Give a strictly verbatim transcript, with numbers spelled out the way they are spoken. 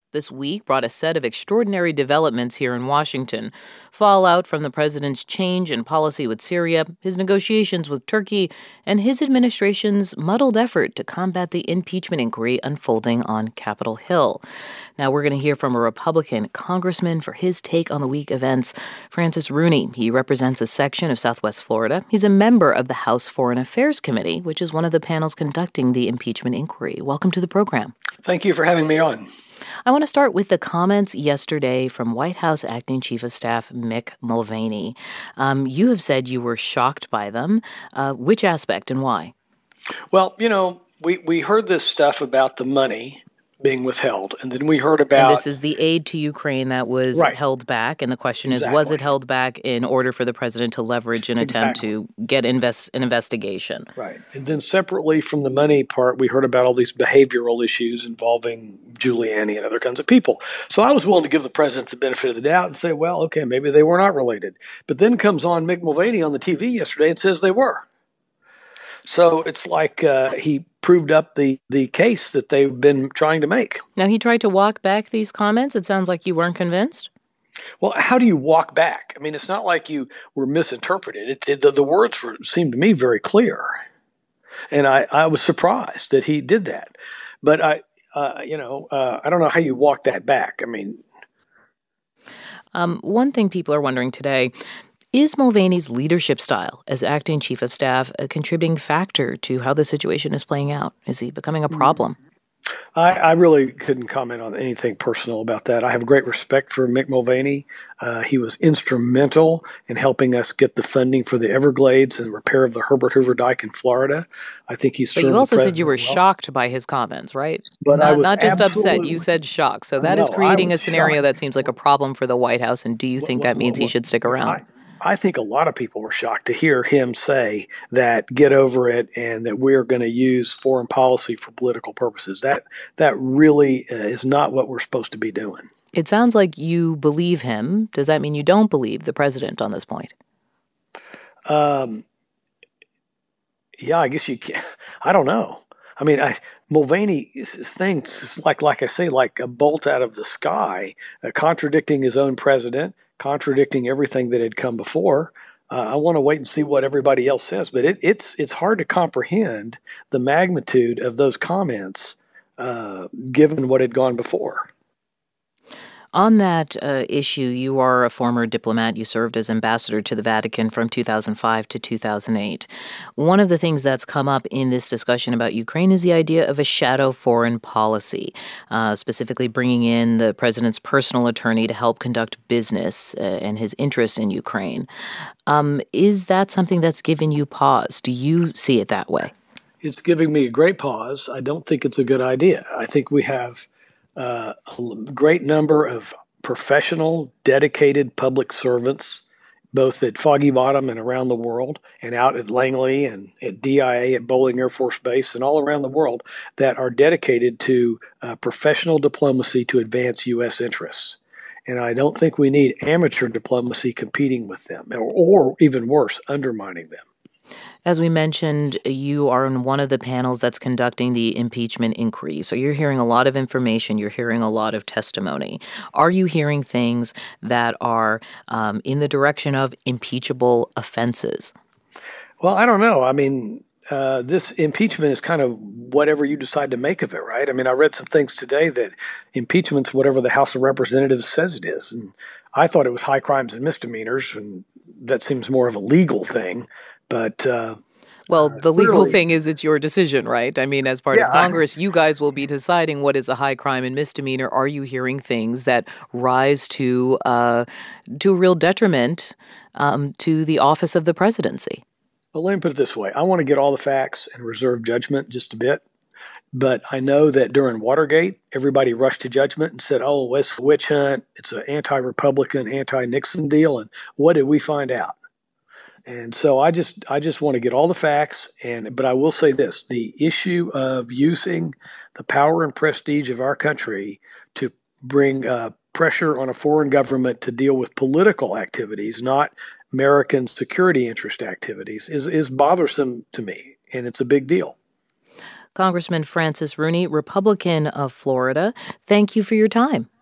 This week brought a set of extraordinary developments here in Washington. Fallout from the president's change in policy with Syria, his negotiations with Turkey, and his administration's muddled effort to combat the impeachment inquiry unfolding on Capitol Hill. Now we're going to hear from a Republican congressman for his take on the week events. Francis Rooney. He represents a section of Southwest Florida. He's a member of the House Foreign Affairs Committee, which is one of the panels conducting the impeachment inquiry. Welcome to the program. Thank you for having me on. I want to start with the comments yesterday from White House Acting Chief of Staff Mick Mulvaney. Um, you have said you were shocked by them. Uh, which aspect and why? Well, you know, we, we heard this stuff about the money being withheld, and then we heard about... And this is the aid to Ukraine that was right. held back, and the question exactly. is, was it held back in order for the president to leverage an attempt exactly. to get invest, an investigation? Right. And then separately from the money part, we heard about all these behavioral issues involving Giuliani and other kinds of people. So I was willing to give the president the benefit of the doubt and say, well, okay, maybe they were not related. But then comes on Mick Mulvaney on the T V yesterday and says they were. So it's like uh, he proved up the, the case that they've been trying to make. Now, he tried to walk back these comments. It sounds like you weren't convinced. Well, how do you walk back? I mean, it's not like you were misinterpreted. It, it, the, the words were, seemed to me very clear. And I, I was surprised that he did that. But, I, uh, you know, uh, I don't know how you walk that back. I mean. Um, one thing people are wondering today, is Mulvaney's leadership style as acting chief of staff a contributing factor to how the situation is playing out? Is he becoming a problem? I, I really couldn't comment on anything personal about that. I have great respect for Mick Mulvaney. Uh, he was instrumental in helping us get the funding for the Everglades and repair of the Herbert Hoover Dike in Florida. I think he's. But you also said you were well. shocked by his comments, right? But not, I was not just upset. You absolutely- said shocked. So that No, is creating I a was scenario shocked. that seems like a problem for the White House. And do you think Well, that means well, he should stick around? I, I think a lot of people were shocked to hear him say that get over it and that we're going to use foreign policy for political purposes. That that really uh, is not what we're supposed to be doing. It sounds like you believe him. Does that mean you don't believe the president on this point? Um, yeah, I guess you can. I don't know. I mean, I, Mulvaney's things like like I say, like a bolt out of the sky, uh, contradicting his own president, contradicting everything that had come before. Uh, I want to wait and see what everybody else says, but it, it's it's hard to comprehend the magnitude of those comments uh, given what had gone before. On that uh, issue, you are a former diplomat. You served as ambassador to the Vatican from two thousand five to two thousand eight. One of the things that's come up in this discussion about Ukraine is the idea of a shadow foreign policy, uh, specifically bringing in the president's personal attorney to help conduct business uh, and his interest in Ukraine. Um, is that something that's given you pause? Do you see it that way? It's giving me a great pause. I don't think it's a good idea. I think we have Uh, a great number of professional, dedicated public servants, both at Foggy Bottom and around the world, and out at Langley and at D I A at Bolling Air Force Base and all around the world that are dedicated to uh, professional diplomacy to advance U S interests. And I don't think we need amateur diplomacy competing with them, or, or even worse, undermining them. As we mentioned, you are in one of the panels that's conducting the impeachment inquiry. So you're hearing a lot of information. You're hearing a lot of testimony. Are you hearing things that are um, in the direction of impeachable offenses? Well, I don't know. I mean, uh, this impeachment is kind of whatever you decide to make of it, right? I mean, I read some things today that impeachment's whatever the House of Representatives says it is. And I thought it was high crimes and misdemeanors, and that seems more of a legal thing. But uh, well, the legal clearly, thing is it's your decision, right? I mean, as part yeah, of Congress, you guys will be deciding what is a high crime and misdemeanor. Are you hearing things that rise to uh, to real detriment um, to the office of the presidency? Well, let me put it this way. I want to get all the facts and reserve judgment just a bit. But I know that during Watergate, everybody rushed to judgment and said, oh, it's a witch hunt. It's an anti-Republican, anti-Nixon deal. And what did we find out? And so I just I just want to get all the facts, and but I will say this: the issue of using the power and prestige of our country to bring uh, pressure on a foreign government to deal with political activities, not American security interest activities, is is bothersome to me, and it's a big deal. Congressman Francis Rooney, Republican of Florida, thank you for your time.